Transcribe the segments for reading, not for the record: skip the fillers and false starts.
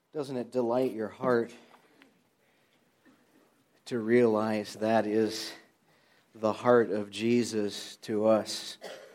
Doesn't it delight your heart to realize that is the heart of Jesus to us?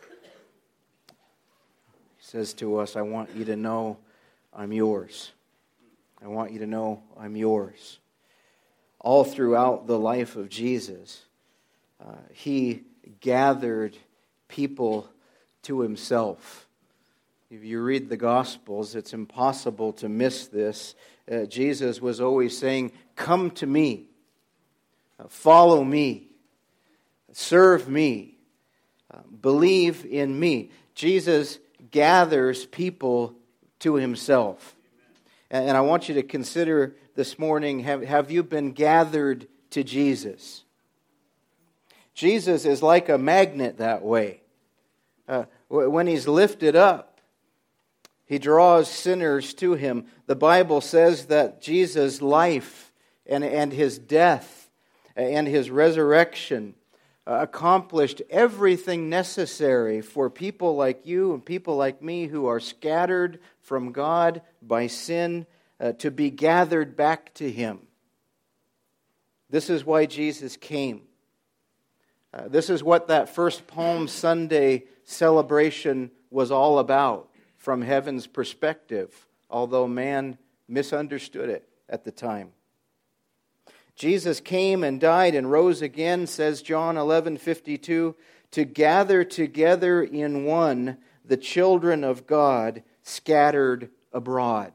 He says to us, I want you to know I'm yours. I want you to know I'm yours. All throughout the life of Jesus, He gathered people to Himself. If you read the Gospels, it's impossible to miss this. Jesus was always saying, come to me, follow me, serve me, believe in me. Jesus gathers people to Himself. And I want you to consider this morning, have you been gathered to Jesus? Jesus is like a magnet that way. When He's lifted up, He draws sinners to Him. The Bible says that Jesus' life and His death and His resurrection accomplished everything necessary for people like you and people like me who are scattered from God by sin to be gathered back to Him. This is why Jesus came. This is what that first Palm Sunday celebration was all about from heaven's perspective, although man misunderstood it at the time. Jesus came and died and rose again, says John 11:52, to gather together in one the children of God scattered abroad.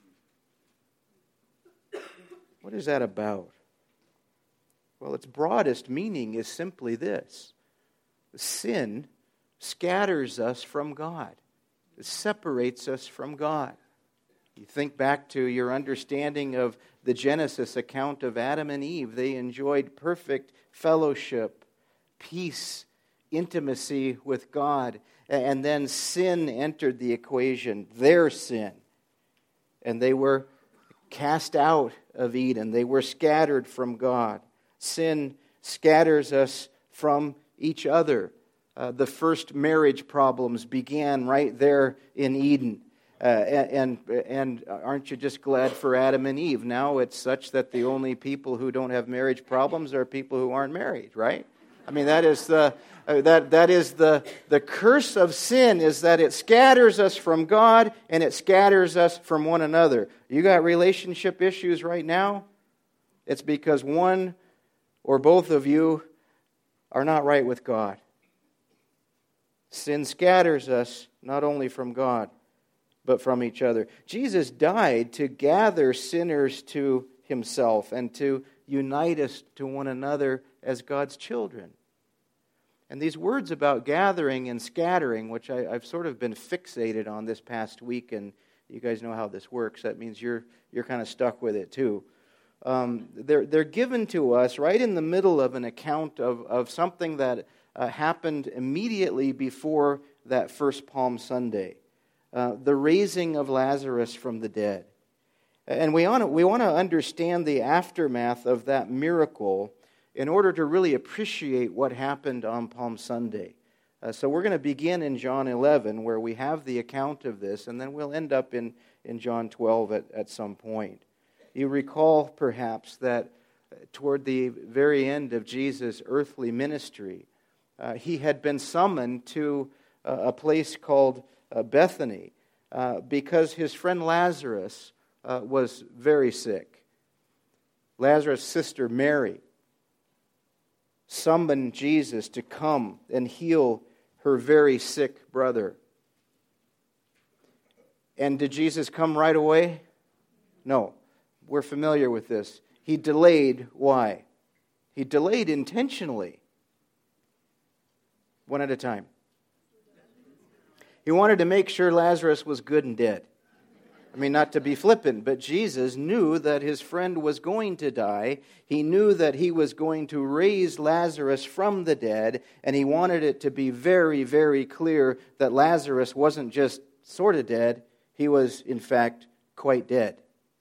What is that about? Well, its broadest meaning is simply this. Sin scatters us from God. It separates us from God. You think back to your understanding of the Genesis account of Adam and Eve. They enjoyed perfect fellowship, peace, intimacy with God. And then sin entered the equation, their sin. And they were cast out of Eden. They were scattered from God. Sin scatters us from each other. The first marriage problems began right there in Eden. And aren't you just glad for Adam and Eve? Now it's such that the only people who don't have marriage problems are people who aren't married, right? I mean, that is the curse of sin, is that it scatters us from God and it scatters us from one another. You got relationship issues right now? It's because one or both of you are not right with God. Sin scatters us not only from God, but from each other. Jesus died to gather sinners to Himself and to unite us to one another as God's children. And these words about gathering and scattering, which I've sort of been fixated on this past week, and you guys know how this works. That means you're kind of stuck with it too. They're given to us right in the middle of an account of something that happened immediately before that first Palm Sunday. The raising of Lazarus from the dead. And we want to understand the aftermath of that miracle in order to really appreciate what happened on Palm Sunday. So we're going to begin in John 11, where we have the account of this, and then we'll end up in John 12 at some point. You recall, perhaps, that toward the very end of Jesus' earthly ministry, He had been summoned to a place called Bethany, because his friend Lazarus was very sick. Lazarus' sister Mary summoned Jesus to come and heal her very sick brother. And did Jesus come right away? No. We're familiar with this. He delayed. Why? He delayed intentionally. One at a time. He wanted to make sure Lazarus was good and dead. I mean, not to be flippant, but Jesus knew that his friend was going to die. He knew that He was going to raise Lazarus from the dead, and He wanted it to be very, very clear that Lazarus wasn't just sort of dead. He was, in fact, quite dead.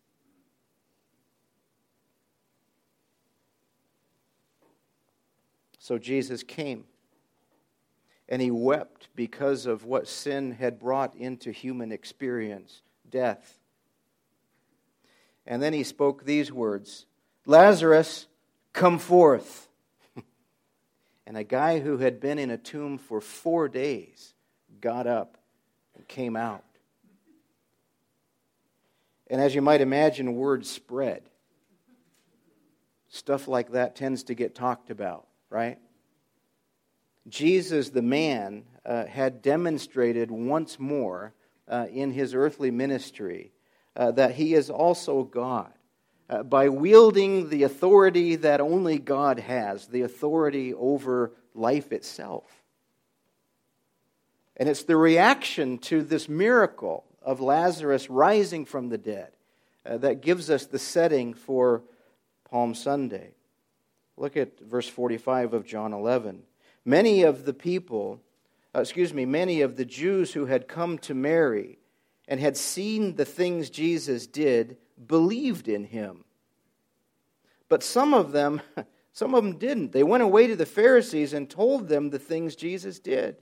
So Jesus came. And He wept because of what sin had brought into human experience, death. And then he spoke these words, "Lazarus, come forth." And a guy who had been in a tomb for 4 days got up and came out. And as you might imagine, word spread. Stuff like that tends to get talked about, right? Jesus, the man, had demonstrated once more in his earthly ministry that he is also God. By wielding the authority that only God has, the authority over life itself. And it's the reaction to this miracle of Lazarus rising from the dead that gives us the setting for Palm Sunday. Look at verse 45 of John 11. Many of the Jews who had come to Mary and had seen the things Jesus did believed in him. But some of them didn't. They went away to the Pharisees and told them the things Jesus did.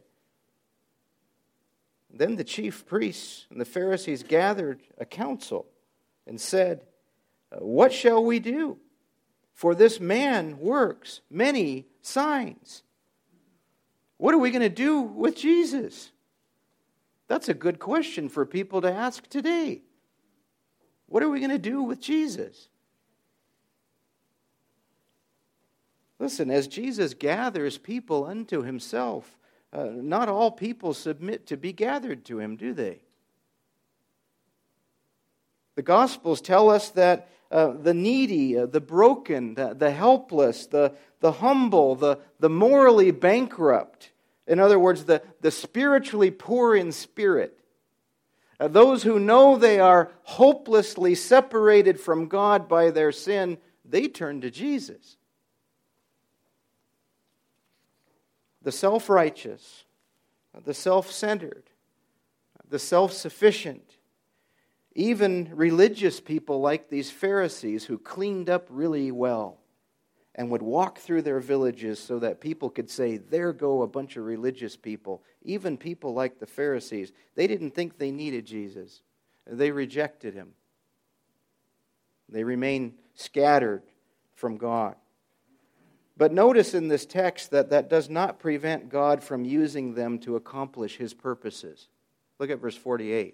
Then the chief priests and the Pharisees gathered a council and said, "What shall we do? For this man works many signs." What are we going to do with Jesus? That's a good question for people to ask today. What are we going to do with Jesus? Listen, as Jesus gathers people unto himself, not all people submit to be gathered to him, do they? The Gospels tell us that the needy, the broken, the helpless, the humble, the morally bankrupt, in other words, the spiritually poor in spirit, those who know they are hopelessly separated from God by their sin, they turn to Jesus. The self-righteous, the self-centered, the self-sufficient, even religious people like these Pharisees who cleaned up really well and would walk through their villages so that people could say, "There go a bunch of religious people." Even people like the Pharisees, they didn't think they needed Jesus. They rejected him. They remained scattered from God. But notice in this text that does not prevent God from using them to accomplish his purposes. Look at verse 48.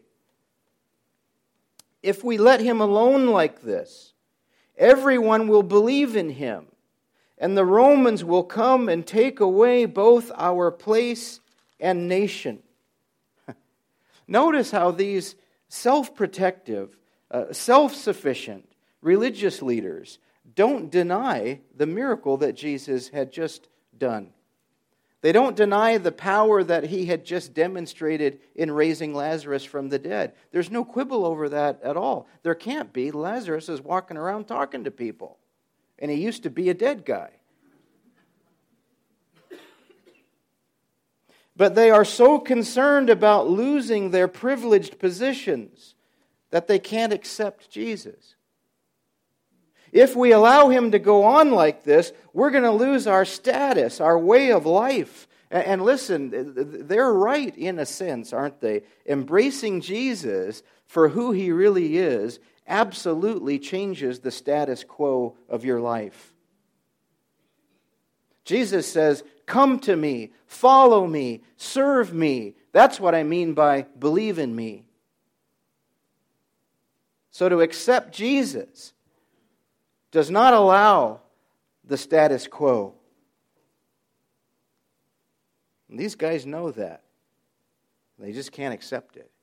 If we let him alone like this, everyone will believe in him, and the Romans will come and take away both our place and nation. Notice how these self-protective, self-sufficient religious leaders don't deny the miracle that Jesus had just done. They don't deny the power that he had just demonstrated in raising Lazarus from the dead. There's no quibble over that at all. There can't be. Lazarus is walking around talking to people, and he used to be a dead guy. But they are so concerned about losing their privileged positions that they can't accept Jesus. If we allow him to go on like this, we're going to lose our status, our way of life. And listen, they're right in a sense, aren't they? Embracing Jesus for who he really is absolutely changes the status quo of your life. Jesus says, "Come to me, follow me, serve me." That's what I mean by believe in me. So to accept Jesus does not allow the status quo. And these guys know that. They just can't accept it.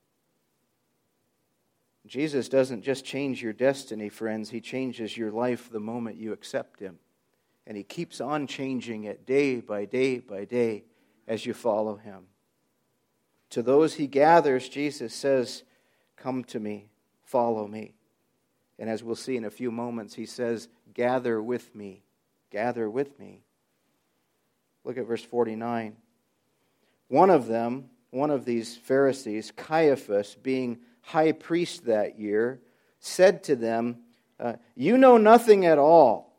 Jesus doesn't just change your destiny, friends. He changes your life the moment you accept him. And he keeps on changing it day by day by day as you follow him. To those he gathers, Jesus says, "Come to me, follow me." And as we'll see in a few moments, he says, "Gather with me, gather with me." Look at verse 49. One of these Pharisees, Caiaphas, being high priest that year, said to them, "You know nothing at all."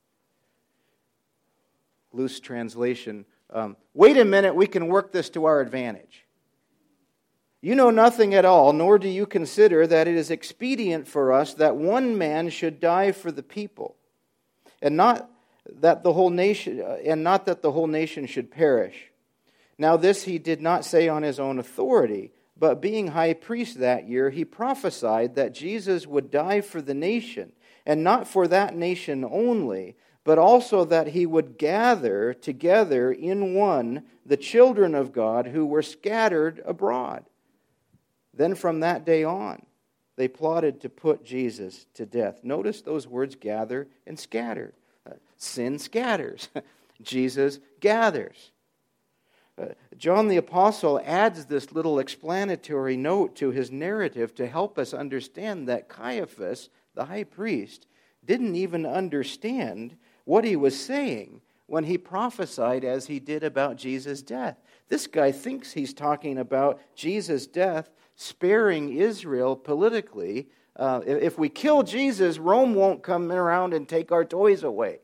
Loose translation, wait a minute, we can work this to our advantage. You know nothing at all, nor do you consider that it is expedient for us that one man should die for the people, and not that the whole nation should perish. Now this he did not say on his own authority, but being high priest that year, he prophesied that Jesus would die for the nation, and not for that nation only, but also that he would gather together in one the children of God who were scattered abroad. Then from that day on, they plotted to put Jesus to death. Notice those words, gather and scatter. Sin scatters. Jesus gathers. John the Apostle adds this little explanatory note to his narrative to help us understand that Caiaphas, the high priest, didn't even understand what he was saying when he prophesied as he did about Jesus' death. This guy thinks he's talking about Jesus' death sparing Israel politically. If we kill Jesus, Rome won't come around and take our toys away.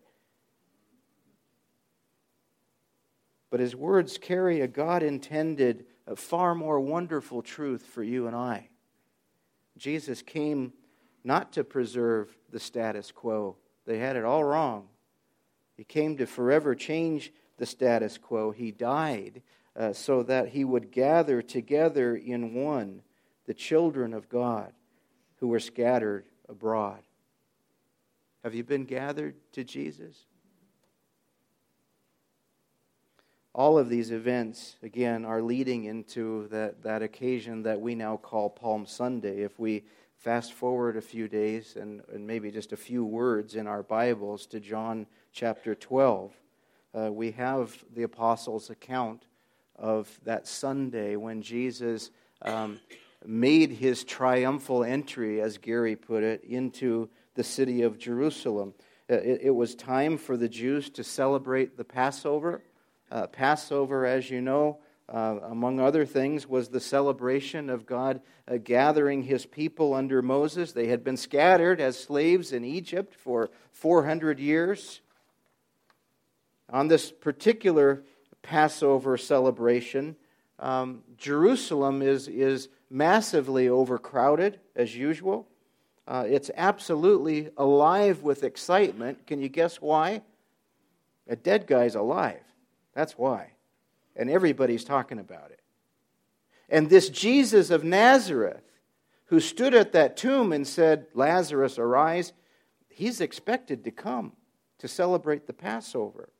But his words carry a God-intended, a far more wonderful truth for you and I. Jesus came not to preserve the status quo. They had it all wrong. He came to forever change the status quo. He died so that he would gather together in one the children of God who were scattered abroad. Have you been gathered to Jesus? All of these events, again, are leading into that occasion that we now call Palm Sunday. If we fast forward a few days and maybe just a few words in our Bibles to John chapter 12, we have the apostles' account of that Sunday when Jesus made his triumphal entry, as Gary put it, into the city of Jerusalem. It was time for the Jews to celebrate the Passover. Passover, as you know, among other things, was the celebration of God gathering his people under Moses. They had been scattered as slaves in Egypt for 400 years. On this particular Passover celebration, Jerusalem is massively overcrowded, as usual. It's absolutely alive with excitement. Can you guess why? A dead guy's alive. That's why. And everybody's talking about it. And this Jesus of Nazareth, who stood at that tomb and said, "Lazarus, arise," he's expected to come to celebrate the Passover.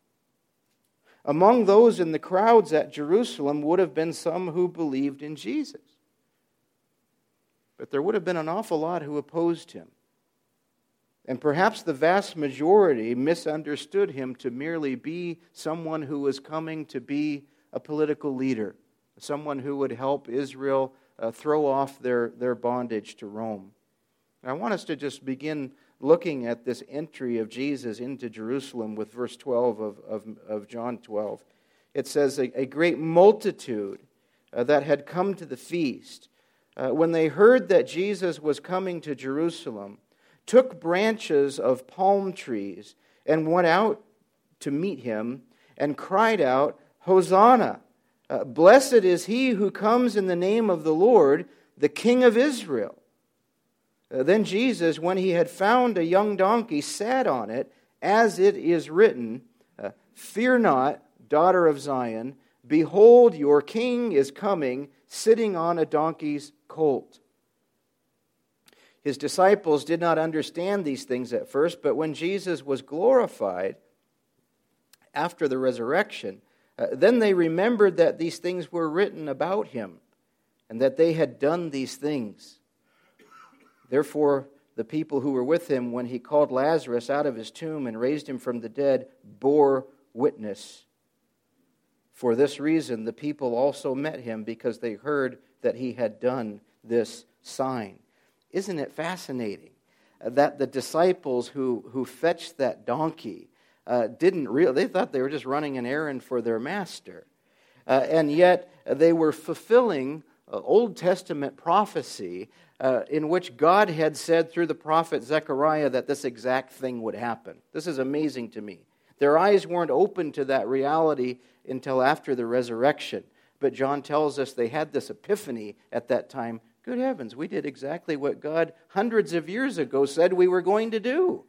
Among those in the crowds at Jerusalem would have been some who believed in Jesus. But there would have been an awful lot who opposed him. And perhaps the vast majority misunderstood him to merely be someone who was coming to be a political leader, someone who would help Israel throw off their bondage to Rome. I want us to just begin looking at this entry of Jesus into Jerusalem with verse 12 of John 12. It says, a great multitude that had come to the feast, when they heard that Jesus was coming to Jerusalem, took branches of palm trees and went out to meet him and cried out, "Hosanna! Blessed is he who comes in the name of the Lord, the King of Israel." Then Jesus, when he had found a young donkey, sat on it, as it is written, "Fear not, daughter of Zion, behold, your king is coming, sitting on a donkey's colt." His disciples did not understand these things at first, but when Jesus was glorified after the resurrection, then they remembered that these things were written about him, and that they had done these things. Therefore, the people who were with him when he called Lazarus out of his tomb and raised him from the dead bore witness. For this reason, the people also met him, because they heard that he had done this sign. Isn't it fascinating that the disciples who fetched that donkey they thought they were just running an errand for their master. And yet they were fulfilling Old Testament prophecy in which God had said through the prophet Zechariah that this exact thing would happen. This is amazing to me. Their eyes weren't open to that reality until after the resurrection. But John tells us they had this epiphany at that time. Good heavens, we did exactly what God hundreds of years ago said we were going to do.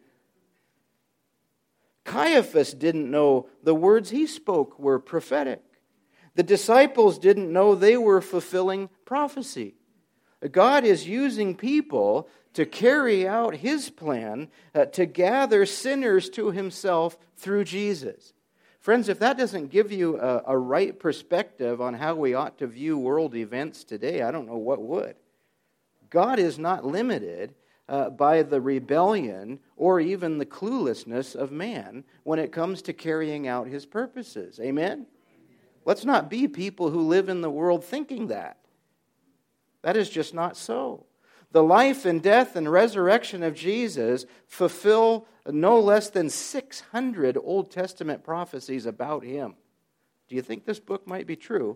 Caiaphas didn't know the words he spoke were prophetic. The disciples didn't know they were fulfilling prophecy. God is using people to carry out His plan to gather sinners to Himself through Jesus. Friends, if that doesn't give you a right perspective on how we ought to view world events today, I don't know what would. God is not limited by the rebellion or even the cluelessness of man when it comes to carrying out His purposes. Amen? Let's not be people who live in the world thinking that. That is just not so. The life and death and resurrection of Jesus fulfill no less than 600 Old Testament prophecies about Him. Do you think this book might be true?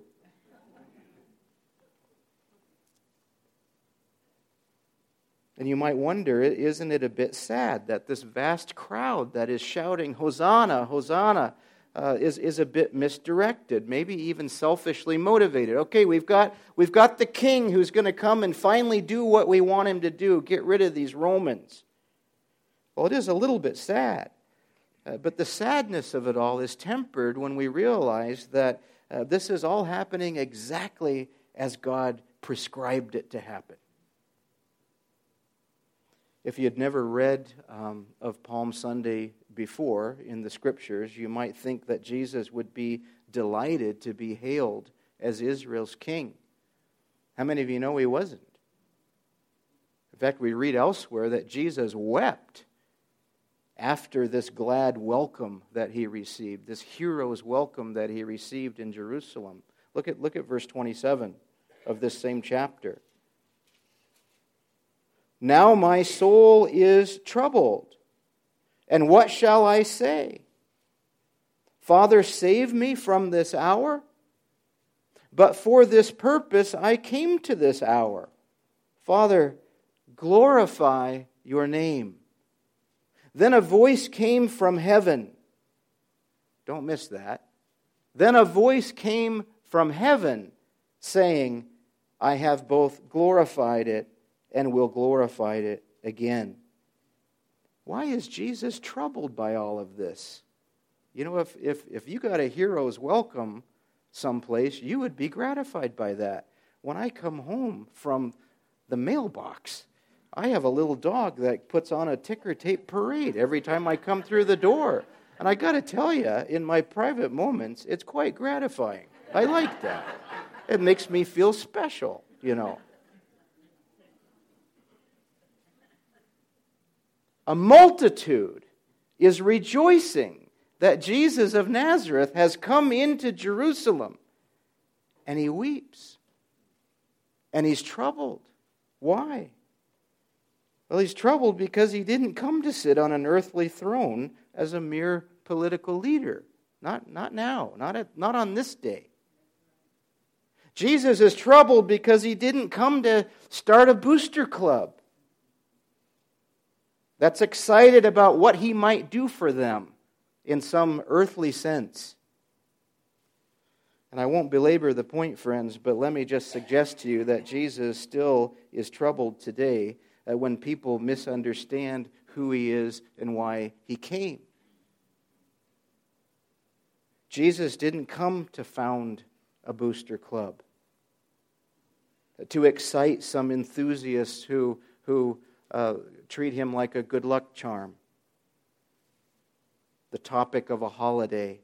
And you might wonder, isn't it a bit sad that this vast crowd that is shouting, Hosanna, Hosanna, is a bit misdirected, maybe even selfishly motivated. Okay, we've got the king who's going to come and finally do what we want him to do, get rid of these Romans. Well, it is a little bit sad. But the sadness of it all is tempered when we realize that this is all happening exactly as God prescribed it to happen. If you had never read of Palm Sunday before in the Scriptures, you might think that Jesus would be delighted to be hailed as Israel's king. How many of you know He wasn't? In fact, we read elsewhere that Jesus wept after this glad welcome that He received, this hero's welcome that He received in Jerusalem. Look at verse 27 of this same chapter. Now my soul is troubled, and what shall I say? Father, save me from this hour? But for this purpose I came to this hour. Father, glorify your name. Then a voice came from heaven. Don't miss that. Then a voice came from heaven saying, I have both glorified it and will glorify it again. Why is Jesus troubled by all of this? You know, if you got a hero's welcome someplace, you would be gratified by that. When I come home from the mailbox, I have a little dog that puts on a ticker tape parade every time I come through the door. And I got to tell you, in my private moments, it's quite gratifying. I like that. It makes me feel special, you know. A multitude is rejoicing that Jesus of Nazareth has come into Jerusalem. And he weeps. And he's troubled. Why? Well, he's troubled because he didn't come to sit on an earthly throne as a mere political leader. Not now. Not on this day. Jesus is troubled because he didn't come to start a booster club that's excited about what he might do for them in some earthly sense. And I won't belabor the point, friends, but let me just suggest to you that Jesus still is troubled today when people misunderstand who he is and why he came. Jesus didn't come to found a booster club, to excite some enthusiasts who treat him like a good luck charm, the topic of a holiday.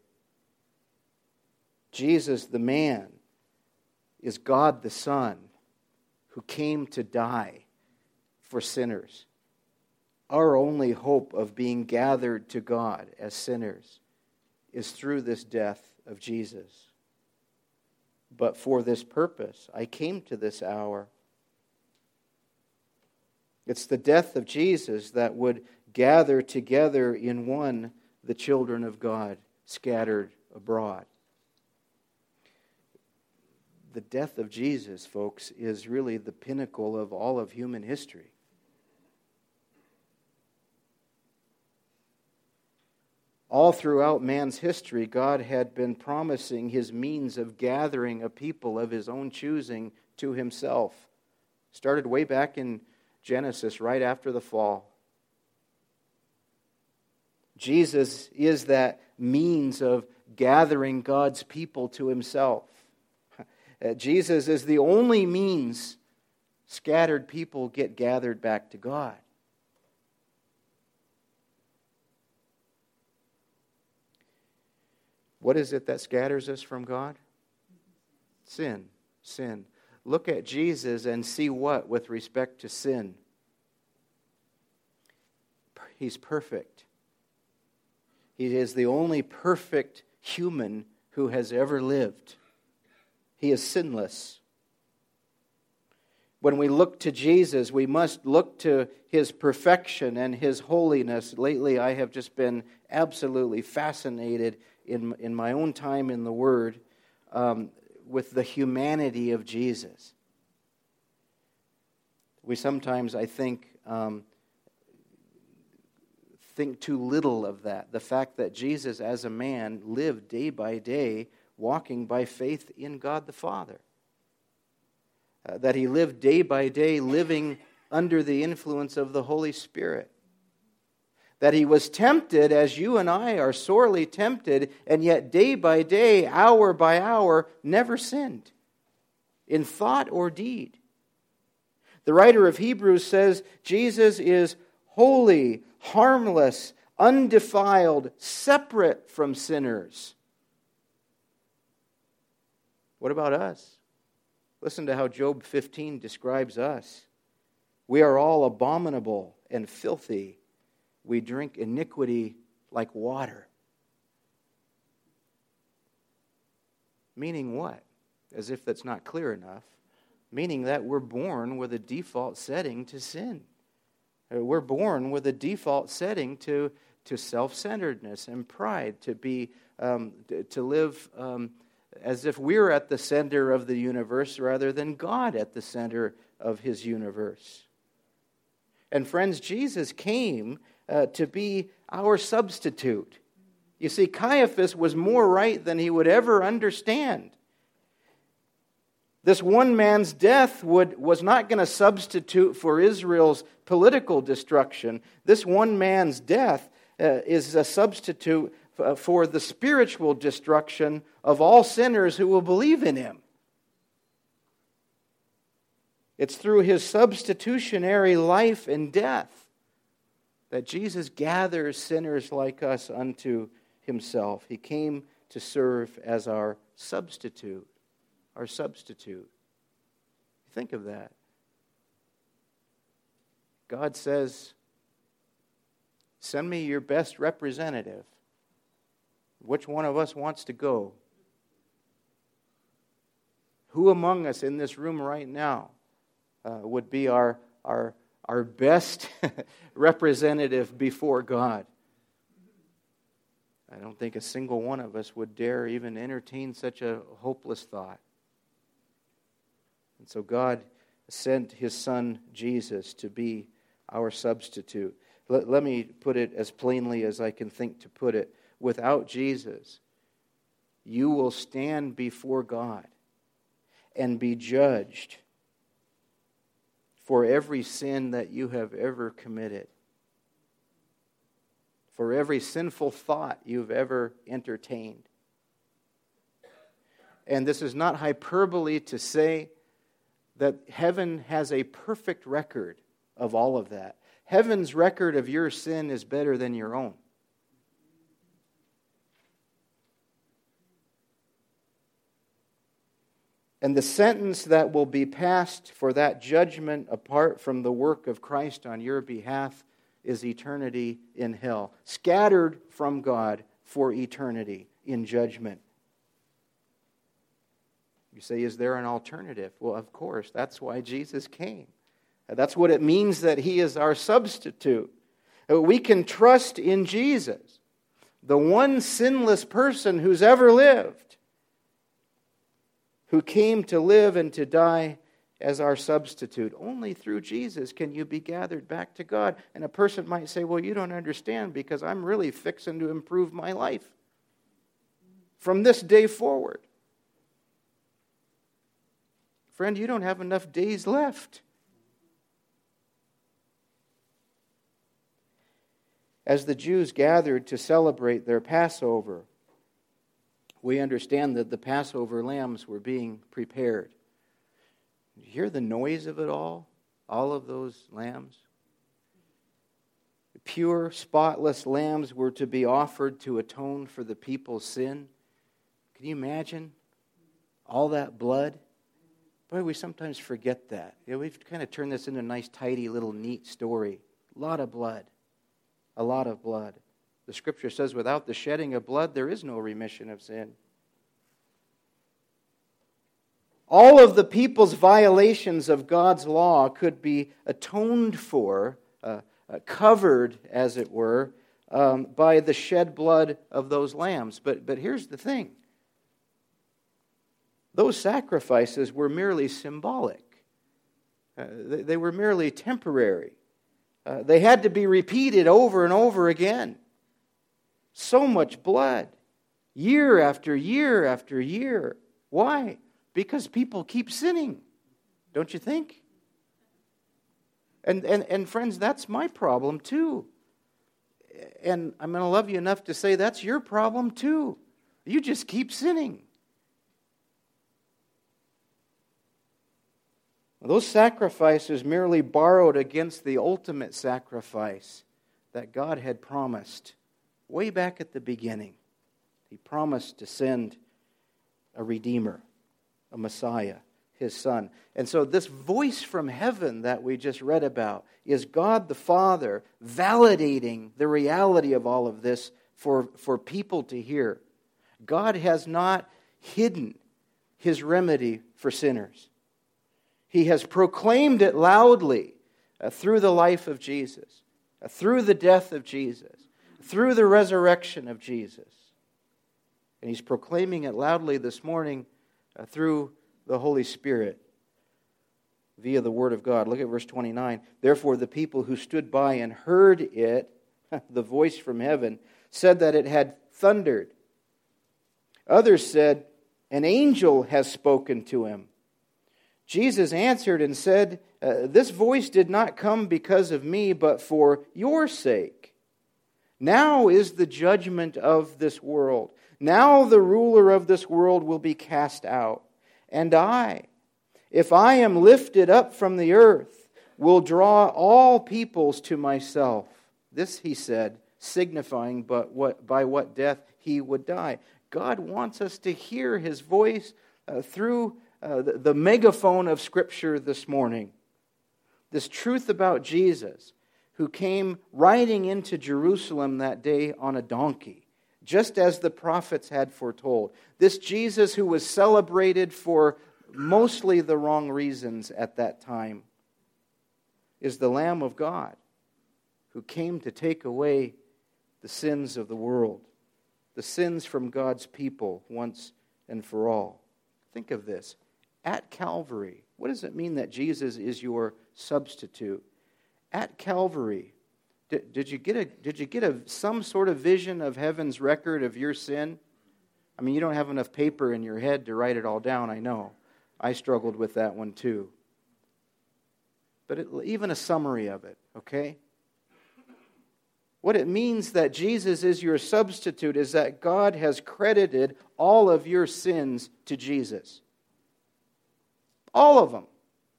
Jesus, the man, is God the Son who came to die for sinners. Our only hope of being gathered to God as sinners is through this death of Jesus. But for this purpose, I came to this hour. It's the death of Jesus that would gather together in one the children of God scattered abroad. The death of Jesus, folks, is really the pinnacle of all of human history. All throughout man's history, God had been promising His means of gathering a people of His own choosing to Himself. Started way back in Genesis, right after the fall. Jesus is that means of gathering God's people to Himself. Jesus is the only means scattered people get gathered back to God. What is it that scatters us from God? Sin. Sin. Look at Jesus and see what with respect to sin. He's perfect. He is the only perfect human who has ever lived. He is sinless. When we look to Jesus, we must look to His perfection and His holiness. Lately, I have just been absolutely fascinated in my own time in the Word with the humanity of Jesus. We sometimes, I think too little of that. The fact that Jesus, as a man, lived day by day, walking by faith in God the Father. That He lived day by day, living under the influence of the Holy Spirit. That He was tempted as you and I are sorely tempted, and yet day by day, hour by hour, never sinned in thought or deed. The writer of Hebrews says Jesus is holy, harmless, undefiled, separate from sinners. What about us? Listen to how Job 15 describes us. We are all abominable and filthy. We drink iniquity like water. Meaning what? As if that's not clear enough. Meaning that we're born with a default setting to sin. We're born with a default setting to self-centeredness and pride, to live as if we're at the center of the universe rather than God at the center of His universe. And friends, Jesus came to be our substitute. You see, Caiaphas was more right than he would ever understand. This one man's death was not going to substitute for Israel's political destruction. This one man's death is a substitute for the spiritual destruction of all sinners who will believe in Him. It's through His substitutionary life and death that Jesus gathers sinners like us unto Himself. He came to serve as our substitute. Our substitute. Think of that. God says, send me your best representative. Which one of us wants to go? Who among us in this room right now would be our best representative before God? I don't think a single one of us would dare even entertain such a hopeless thought. And so God sent His Son Jesus to be our substitute. Let me put it as plainly as I can think to put it. Without Jesus, you will stand before God and be judged for every sin that you have ever committed, for every sinful thought you've ever entertained. And this is not hyperbole to say that heaven has a perfect record of all of that. Heaven's record of your sin is better than your own. And the sentence that will be passed for that judgment apart from the work of Christ on your behalf is eternity in hell, scattered from God for eternity in judgment. You say, is there an alternative? Well, of course, that's why Jesus came. That's what it means that He is our substitute. We can trust in Jesus, the one sinless person who's ever lived, who came to live and to die as our substitute. Only through Jesus can you be gathered back to God. And a person might say, well, you don't understand because I'm really fixing to improve my life from this day forward. Friend, you don't have enough days left. As the Jews gathered to celebrate their Passover, we understand that the Passover lambs were being prepared. You hear the noise of it all? All of those lambs? Pure, spotless lambs were to be offered to atone for the people's sin. Can you imagine all that blood? Boy, we sometimes forget that. We've kind of turned this into a nice, tidy, little neat story. A lot of blood. A lot of blood. The Scripture says, without the shedding of blood, there is no remission of sin. All of the people's violations of God's law could be atoned for, covered, as it were, by the shed blood of those lambs. But here's the thing. Those sacrifices were merely symbolic. They were merely temporary. They had to be repeated over and over again. So much blood. Year after year after year. Why? Because people keep sinning. Don't you think? And friends, that's my problem too. And I'm going to love you enough to say that's your problem too. You just keep sinning. Those sacrifices merely borrowed against the ultimate sacrifice that God had promised way back at the beginning. He promised to send a Redeemer, a Messiah, His Son. And so this voice from heaven that we just read about is God the Father validating the reality of all of this for people to hear. God has not hidden His remedy for sinners. He has proclaimed it loudly through the life of Jesus, through the death of Jesus, through the resurrection of Jesus. And He's proclaiming it loudly this morning through the Holy Spirit via the Word of God. Look at verse 29. Therefore the people who stood by and heard it, the voice from heaven, said that it had thundered. Others said, an angel has spoken to him. Jesus answered and said, this voice did not come because of me, but for your sake. Now is the judgment of this world. Now the ruler of this world will be cast out. And I, if I am lifted up from the earth, will draw all peoples to myself. This he said, signifying by what death he would die. God wants us to hear His voice through the megaphone of Scripture this morning. This truth about Jesus, who came riding into Jerusalem that day on a donkey, just as the prophets had foretold. This Jesus who was celebrated for mostly the wrong reasons at that time is the Lamb of God who came to take away the sins of the world, the sins from God's people once and for all. Think of this. At Calvary, what does it mean that Jesus is your substitute? At Calvary, did you get some sort of vision of heaven's record of your sin? I mean, you don't have enough paper in your head to write it all down, I know. I struggled with that one too. But even a summary of it, okay? What it means that Jesus is your substitute is that God has credited all of your sins to Jesus. All of them.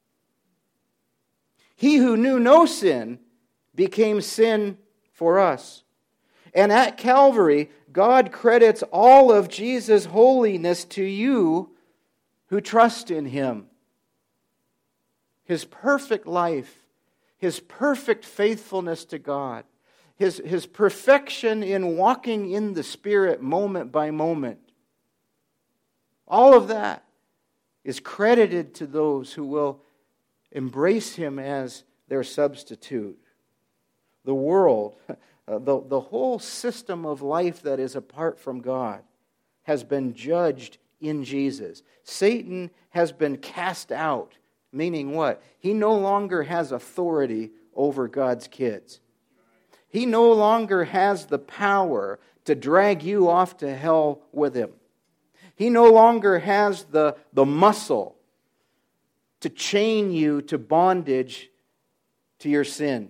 He who knew no sin became sin for us. And at Calvary, God credits all of Jesus' holiness to you who trust in Him. His perfect life, His perfect faithfulness to God, His perfection in walking in the Spirit moment by moment. All of that is credited to those who will embrace Him as their substitute. The world, the whole system of life that is apart from God has been judged in Jesus. Satan has been cast out Meaning what? He no longer has authority over God's kids. He no longer has the power to drag you off to hell with him. He no longer has the muscle to chain you to bondage to your sin.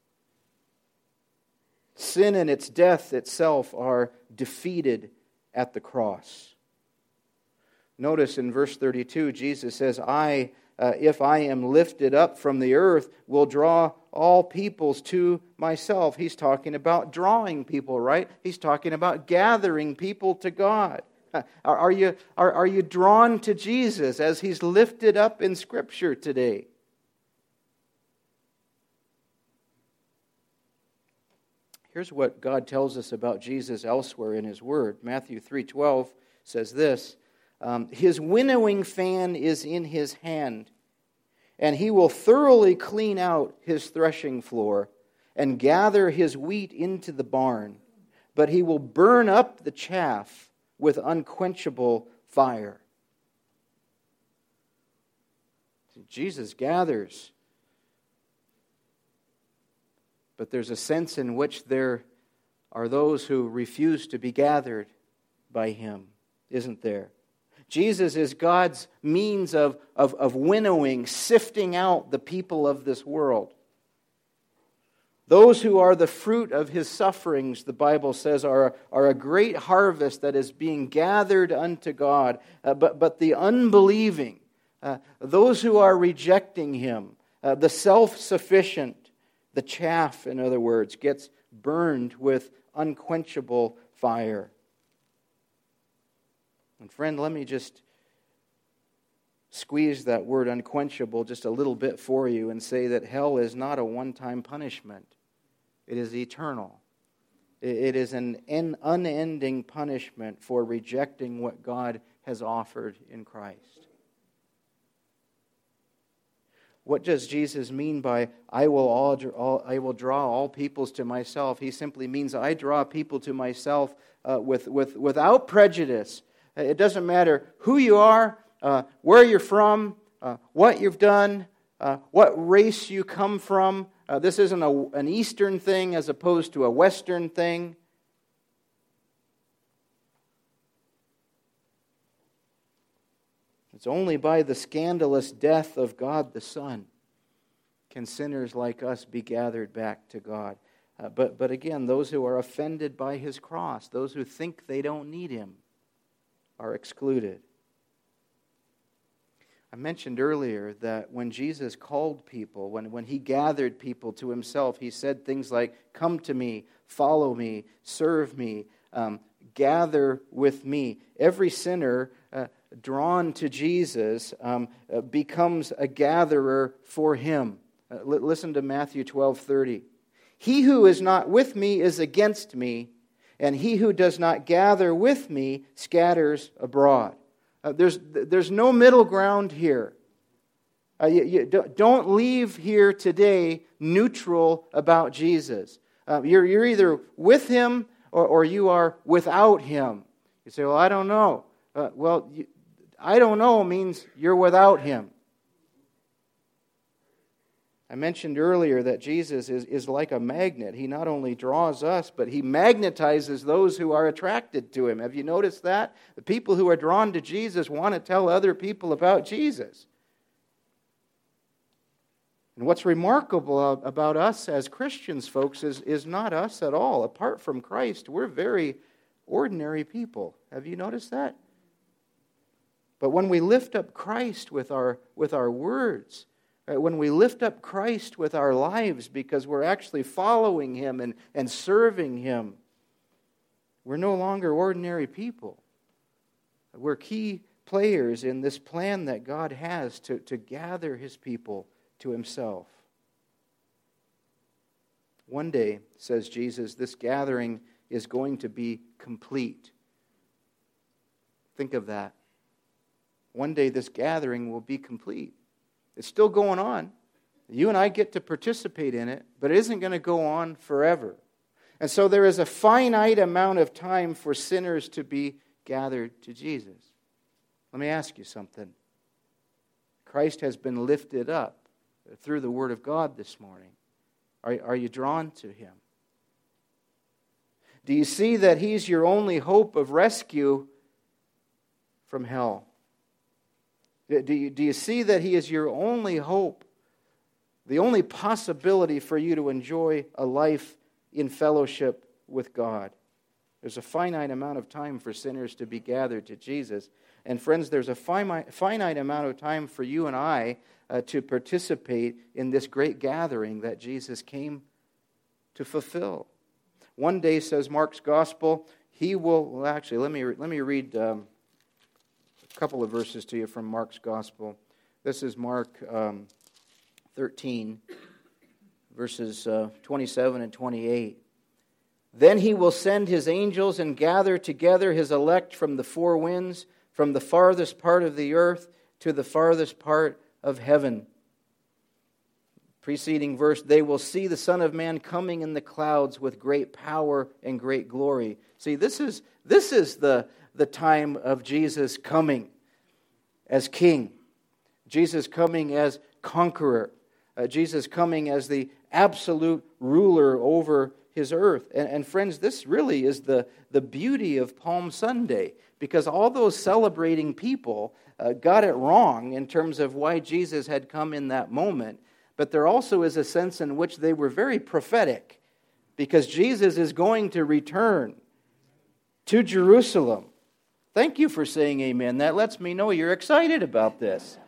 Sin and its death itself are defeated at the cross. Notice in verse 32, Jesus says, if I am lifted up from the earth, will draw all peoples to myself. He's talking about drawing people, right? He's talking about gathering people to God. Are you drawn to Jesus as He's lifted up in Scripture today? Here's what God tells us about Jesus elsewhere in His Word. Matthew 3:12 says this, His winnowing fan is in His hand, and He will thoroughly clean out His threshing floor and gather His wheat into the barn, but He will burn up the chaff with unquenchable fire. Jesus gathers, but there's a sense in which there are those who refuse to be gathered by Him, isn't there? Jesus is God's means of winnowing, sifting out the people of this world. Those who are the fruit of His sufferings, the Bible says, are a great harvest that is being gathered unto God. But the unbelieving, those who are rejecting Him, the self-sufficient, the chaff, in other words, gets burned with unquenchable fire. And friend, let me just squeeze that word unquenchable just a little bit for you and say that hell is not a one-time punishment. It is eternal. It is an unending punishment for rejecting what God has offered in Christ. What does Jesus mean by, I will draw all peoples to myself? He simply means I draw people to myself without prejudice. It doesn't matter who you are, where you're from, what you've done, what race you come from. This isn't an Eastern thing as opposed to a Western thing. It's only by the scandalous death of God the Son can sinners like us be gathered back to God. But again, those who are offended by His cross, those who think they don't need Him, are excluded. I mentioned earlier that when Jesus called people, when He gathered people to Himself, He said things like, come to me, follow me, serve me, gather with me. Every sinner drawn to Jesus becomes a gatherer for Him. Listen to Matthew 12:30. He who is not with me is against me, and he who does not gather with me scatters abroad. There's no middle ground here. Don't leave here today neutral about Jesus. You're either with Him or you are without Him. You say, well, I don't know. I don't know means you're without Him. I mentioned earlier that Jesus is like a magnet. He not only draws us, but He magnetizes those who are attracted to Him. Have you noticed that? The people who are drawn to Jesus want to tell other people about Jesus. And what's remarkable about us as Christians, folks, is not us at all. Apart from Christ, we're very ordinary people. Have you noticed that? But when we lift up Christ with our words, when we lift up Christ with our lives because we're actually following Him and serving Him, we're no longer ordinary people. We're key players in this plan that God has to gather His people to Himself. One day, says Jesus, this gathering is going to be complete. Think of that. One day this gathering will be complete. It's still going on. You and I get to participate in it, but it isn't going to go on forever. And so there is a finite amount of time for sinners to be gathered to Jesus. Let me ask you something. Christ has been lifted up through the Word of God this morning? Are you drawn to Him? Do you see that He's your only hope of rescue from hell? Do you see that He is your only hope, the only possibility for you to enjoy a life in fellowship with God? There's a finite amount of time for sinners to be gathered to Jesus. And friends, there's a finite amount of time for you and I to participate in this great gathering that Jesus came to fulfill. One day, says Mark's Gospel, He will... Well, actually, let me read a couple of verses to you from Mark's Gospel. This is Mark 13, verses 27 and 28. Then He will send His angels and gather together His elect from the four winds, from the farthest part of the earth to the farthest part of heaven. Preceding verse, they will see the Son of Man coming in the clouds with great power and great glory. See, this is the time of Jesus coming as King. Jesus coming as conqueror. Jesus coming as the absolute ruler over His earth. And friends, this really is the beauty of Palm Sunday, because all those celebrating people got it wrong in terms of why Jesus had come in that moment. But there also is a sense in which they were very prophetic, because Jesus is going to return to Jerusalem. Thank you for saying amen. That lets me know you're excited about this.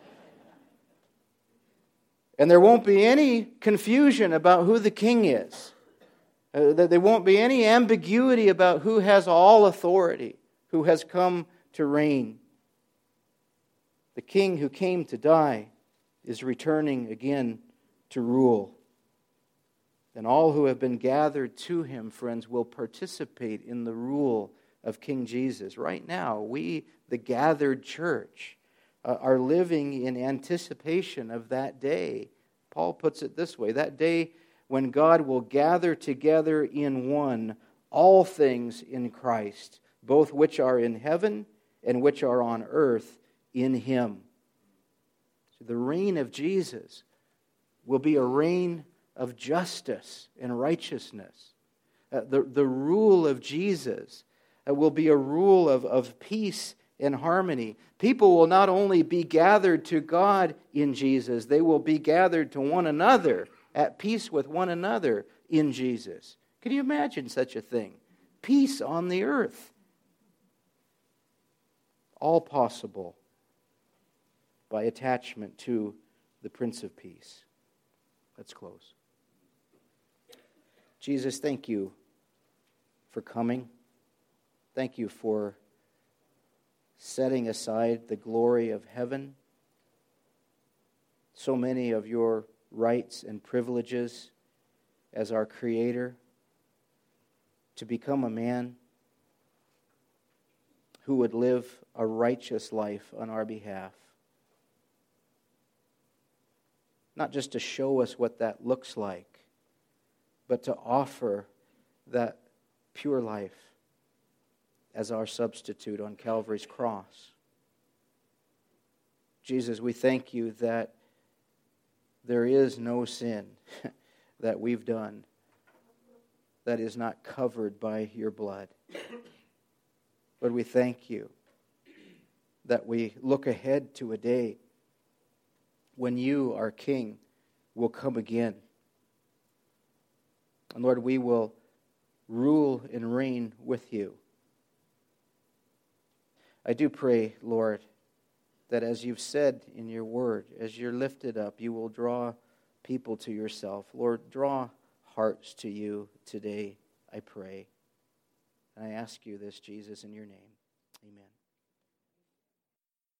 And there won't be any confusion about who the king is. There won't be any ambiguity about who has all authority, who has come to reign. The king who came to die is returning again to rule. And all who have been gathered to Him, friends, will participate in the rule of King Jesus. Right now, we, the gathered church, are living in anticipation of that day. Paul puts it this way, that day when God will gather together in one all things in Christ, both which are in heaven and which are on earth in Him. So the reign of Jesus will be a reign of justice and righteousness. The rule of Jesus will be a rule of peace and harmony. People will not only be gathered to God in Jesus, they will be gathered to one another, at peace with one another in Jesus. Can you imagine such a thing? Peace on the earth. All possible by attachment to the Prince of Peace. Let's close. Jesus, thank you for coming. Thank you for setting aside the glory of heaven, so many of your rights and privileges as our Creator, to become a man who would live a righteous life on our behalf. Not just to show us what that looks like, but to offer that pure life as our substitute on Calvary's cross. Jesus, we thank you that there is no sin that we've done that is not covered by your blood. Lord, we thank you that we look ahead to a day when you, our King, will come again. And Lord, we will rule and reign with you. I do pray, Lord, that as you've said in your word, as you're lifted up, you will draw people to yourself. Lord, draw hearts to you today, I pray. And I ask you this, Jesus, in your name. Amen.